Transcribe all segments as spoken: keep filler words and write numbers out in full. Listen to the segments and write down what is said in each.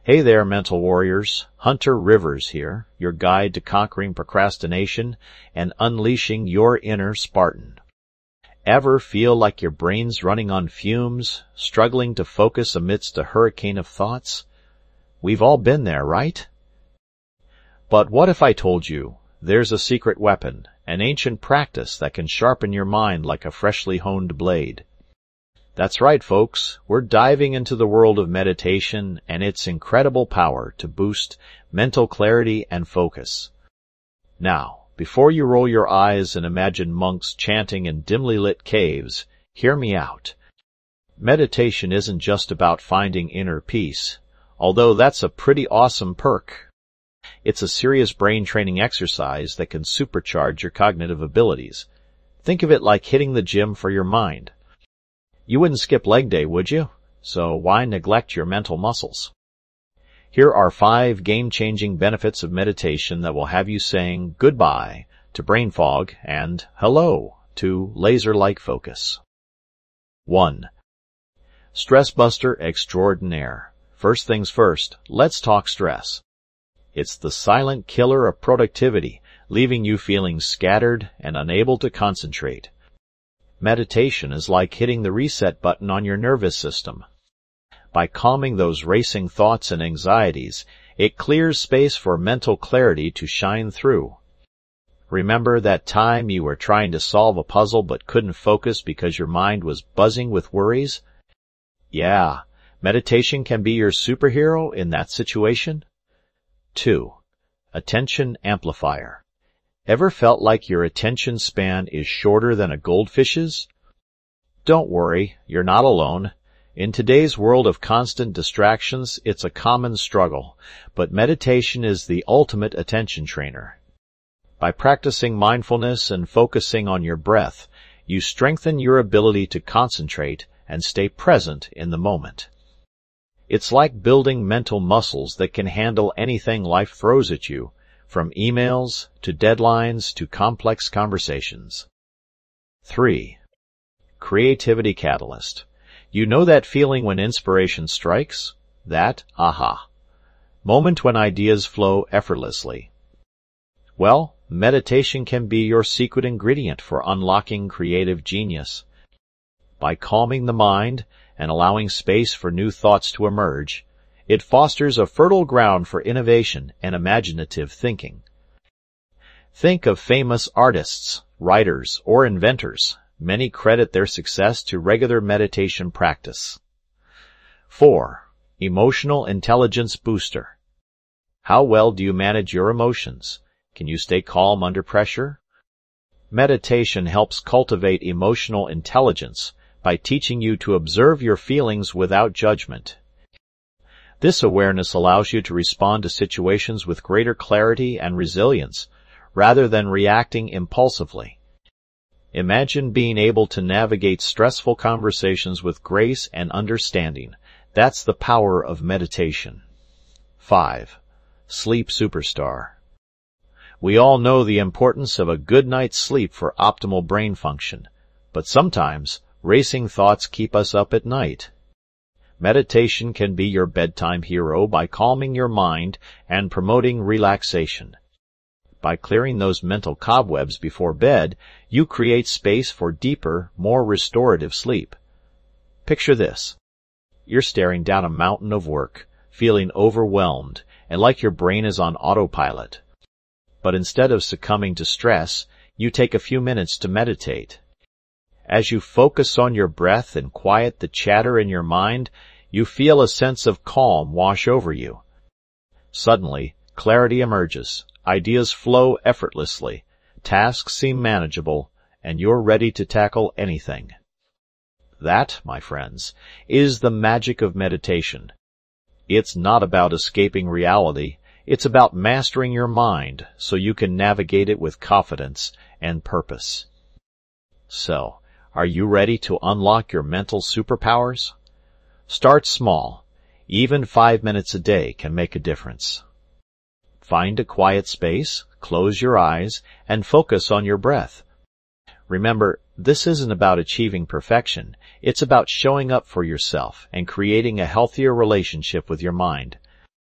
Hey there, mental warriors. Hunter Rivers here, your guide to conquering procrastination and unleashing your inner Spartan. Ever feel like your brain's running on fumes, struggling to focus amidst a hurricane of thoughts? We've all been there, right? But what if I told you there's a secret weapon, an ancient practice that can sharpen your mind like a freshly honed blade? That's right, folks. We're diving into the world of meditation and its incredible power to boost mental clarity and focus. Now, before you roll your eyes and imagine monks chanting in dimly lit caves, hear me out. Meditation isn't just about finding inner peace, although that's a pretty awesome perk. It's a serious brain training exercise that can supercharge your cognitive abilities. Think of it like hitting the gym for your mind. You wouldn't skip leg day, would you? So why neglect your mental muscles? Here are five game-changing benefits of meditation that will have you saying goodbye to brain fog and hello to laser-like focus. One. Stress buster extraordinaire. First things first, let's talk stress. It's the silent killer of productivity, leaving you feeling scattered and unable to concentrate. Meditation is like hitting the reset button on your nervous system. By calming those racing thoughts and anxieties, it clears space for mental clarity to shine through. Remember that time you were trying to solve a puzzle but couldn't focus because your mind was buzzing with worries? Yeah, meditation can be your superhero in that situation. Two. Attention amplifier. Ever felt like your attention span is shorter than a goldfish's? Don't worry, you're not alone. In today's world of constant distractions, it's a common struggle, but meditation is the ultimate attention trainer. By practicing mindfulness and focusing on your breath, you strengthen your ability to concentrate and stay present in the moment. It's like building mental muscles that can handle anything life throws at you, from emails to deadlines to complex conversations. Three. Creativity catalyst. You know that feeling when inspiration strikes? That aha moment when ideas flow effortlessly. Well, meditation can be your secret ingredient for unlocking creative genius. By calming the mind and allowing space for new thoughts to emerge, it fosters a fertile ground for innovation and imaginative thinking. Think of famous artists, writers, or inventors. Many credit their success to regular meditation practice. Four. Emotional intelligence booster. How well do you manage your emotions? Can you stay calm under pressure? Meditation helps cultivate emotional intelligence by teaching you to observe your feelings without judgment. This awareness allows you to respond to situations with greater clarity and resilience, rather than reacting impulsively. Imagine being able to navigate stressful conversations with grace and understanding. That's the power of meditation. Five. Sleep superstar. We all know the importance of a good night's sleep for optimal brain function, but sometimes racing thoughts keep us up at night. Meditation can be your bedtime hero by calming your mind and promoting relaxation. By clearing those mental cobwebs before bed, you create space for deeper, more restorative sleep. Picture this. You're staring down a mountain of work, feeling overwhelmed and like your brain is on autopilot. But instead of succumbing to stress, you take a few minutes to meditate. As you focus on your breath and quiet the chatter in your mind, you feel a sense of calm wash over you. Suddenly, clarity emerges, ideas flow effortlessly, tasks seem manageable, and you're ready to tackle anything. That, my friends, is the magic of meditation. It's not about escaping reality, it's about mastering your mind so you can navigate it with confidence and purpose. So, are you ready to unlock your mental superpowers? Start small. Even five minutes a day can make a difference. Find a quiet space, close your eyes, and focus on your breath. Remember, this isn't about achieving perfection. It's about showing up for yourself and creating a healthier relationship with your mind.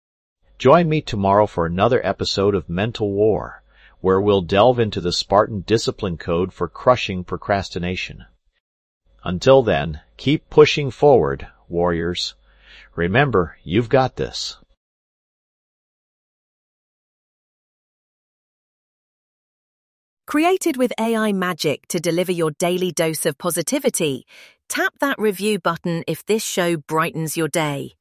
Join me tomorrow for another episode of Mental War, where we'll delve into the Spartan discipline code for crushing procrastination. Until then, keep pushing forward, warriors. Remember, you've got this. Created with A I magic to deliver your daily dose of positivity, tap that review button if this show brightens your day.